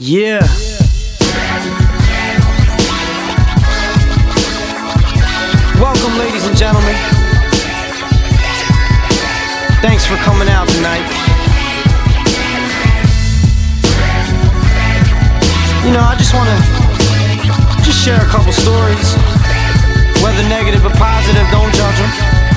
Yeah. Welcome, ladies and gentlemen. Thanks for coming out tonight. You know, I just want to share a couple stories. Whether negative or positive, don't judge them.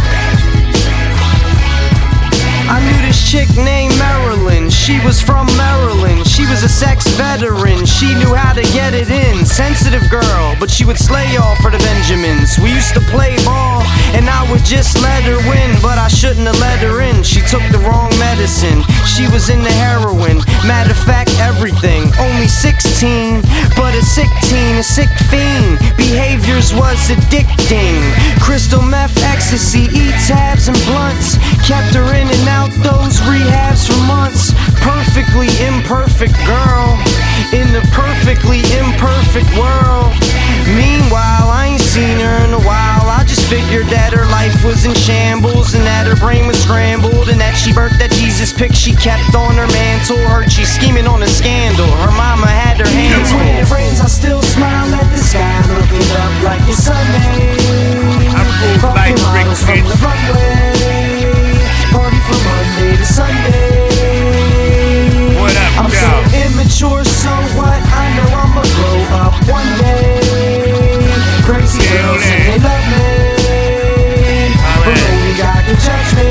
I knew this chick named Marilyn. She was from Maryland. She was a sex veteran. She knew how to get it in. Sensitive girl, but she would slay y'all for the Benjamins. We used to play ball, and I would just let her win, but I shouldn't have let her in. She took the wrong medicine. She was into heroin. Matter of fact, everything. Only 16, but a sick teen, a sick fiend. Behaviors was addicting. Crystal meth, ecstasy, E-tabs and blunts. Kept her in and out those rehabs for months. Perfectly imperfect girl in the perfectly imperfect world. Meanwhile, I ain't seen her in a while. I just figured that her life was in shambles, and that her brain was scrambled, and that she burnt that Jesus pic she kept on her mantle. Heard she's scheming on a scandal. Her mama had her hands full. When it rains, I still smile at the sky, looking up like it's Sunday. Fucking models from the runway. Party from Monday to Sunday. What up, I'm so immature, so what? I know I'ma grow up one day. Crazy girls and they love me, but only God can judge me.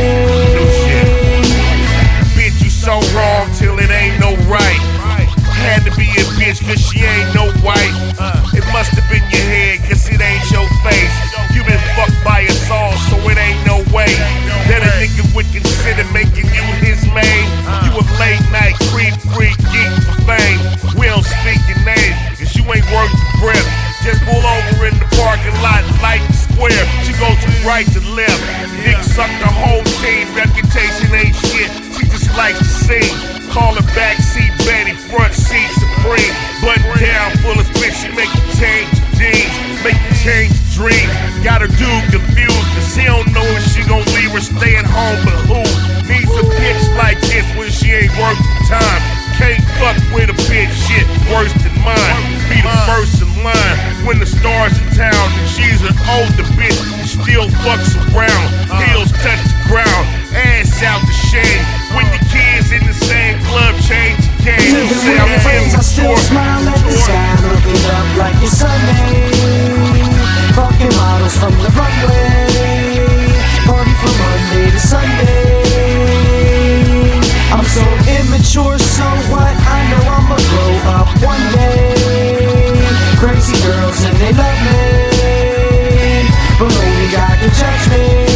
Bitch, you so wrong till it ain't no right. Had to be a bitch cause she ain't no white. It must have been your head cause it ain't your face. You been fucked by a saw, so it ain't no way that a nigga would consider making you his main. You a late night creep freak geek for fame. We don't speak your name cause you ain't worth the breath. Just pull over in the parking lot, light and square. She goes from right to left. Dick suck the whole team, reputation ain't shit. She just likes to sing. Call her backseat Betty, front seat supreme. Button down, full of spit, she make you change jeans, make you change dreams. Got her dude confused, cause he don't know if she gon' leave or stay at home, but who needs a bitch like this when she ain't worth the time? Can't fuck with a bitch, shit worse than mine. Be the first in line when the stars in town, and she's an older bitch who still fucks around. Heels touch the ground, ass out the shame. When your kids in the same club change the game. Even with the friends, I still smile at the sky, looking up like it's Sunday. Fucking models from the runway. Party from Monday to Sunday. I'm so immature, so what? I know I'ma grow up one day. Crazy girls and they love me, but only God can judge me.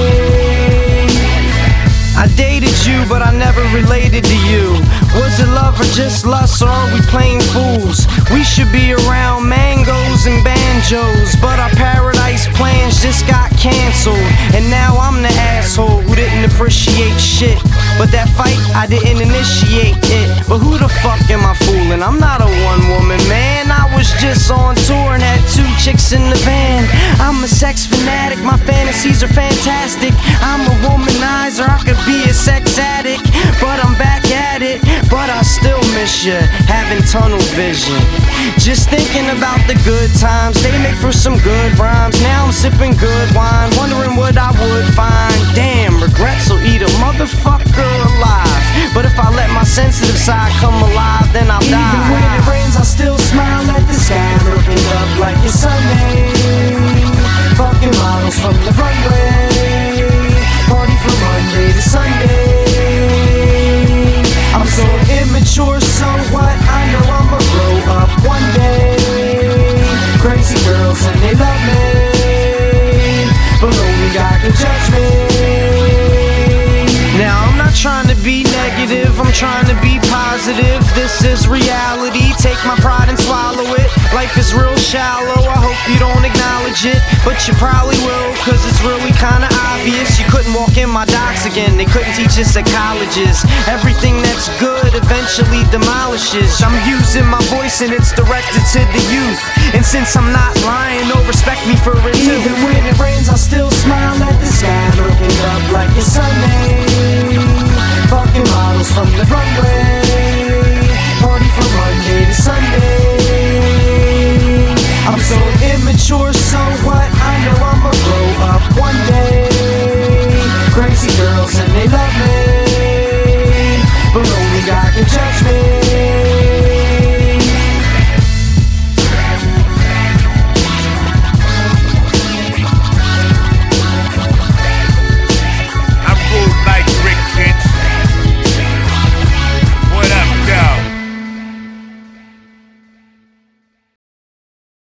I dated you, but I never related to you. Was it love or just lust, or are we playing fools? We should be around mangoes and banjos, but our paradise plans just got canceled. And now I'm the asshole who didn't appreciate shit. But that fight, I didn't initiate it. But who the fuck am I fooling? I'm not a one-woman man. I was just on tour and had 2 chicks in the van. I'm a sex fanatic, my fantasies are fantastic. I'm a womanizer, I could be a sex addict, but I'm back at it. But I still miss you, having tunnel vision. Just thinking about the good times, they make for some good rhymes. Now I'm sipping good wine, wondering what I would find. Damn, regrets will eat a motherfucker alive. But if I let my sensitive side come alive, then I'll die. Even when it rains, I still smile at the sky, looking up like it's Sunday. Fucking models from the runway. Party from Monday to Sunday. I'm so immature, so what? I know I'ma grow up one day. Crazy girls and they love me, but only God can judge me. Now I'm not trying to be negative, I'm trying to be positive. This is reality, take my pride and swallow it. Life is real shallow, I hope you don't acknowledge it, but you probably will, cause it's really kinda obvious. You couldn't walk in my docs again, they couldn't teach us at colleges. Everything that's good eventually demolishes. I'm using my voice and it's directed to the youth, and since I'm not lying, no respect me for it too. Even when it rains, I still smile at the sky, looking up like it's Sunday. Fucking models from